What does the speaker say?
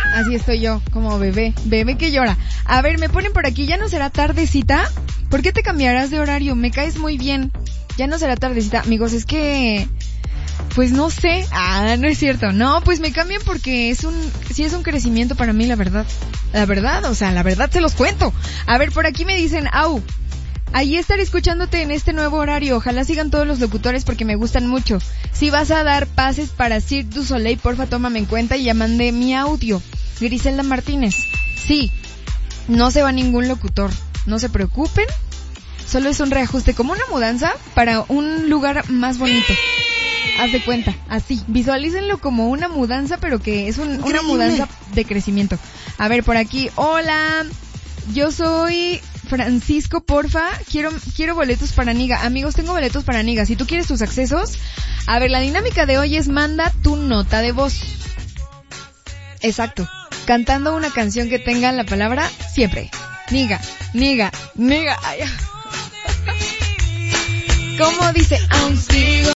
Así estoy yo, como bebé que llora. A ver, me ponen por aquí, ¿ya no será tardecita? ¿Por qué te cambiarás de horario? Me caes muy bien. Ya no será tardecita. Amigos, es que... Pues no sé. No es cierto. No, pues me cambian porque sí es un crecimiento para mí, la verdad. La verdad se los cuento. A ver, por aquí me dicen, ahí estaré escuchándote en este nuevo horario. Ojalá sigan todos los locutores porque me gustan mucho. Si vas a dar pases para Cirque du Soleil, porfa, tómame en cuenta y ya mandé mi audio. Griselda Martínez. Sí, no se va ningún locutor. No se preocupen. Solo es un reajuste, como una mudanza para un lugar más bonito. Haz de cuenta, así. Visualícenlo como una mudanza, pero que es una mudanza de crecimiento. A ver, por aquí. Hola, yo soy Francisco, porfa. Quiero boletos para Niga. Amigos, tengo boletos para Niga. Si tú quieres tus accesos. A ver, la dinámica de hoy es manda tu nota de voz. Exacto. Cantando una canción que tenga la palabra siempre. Niga. Ay. ¿Cómo dice? Aún sigo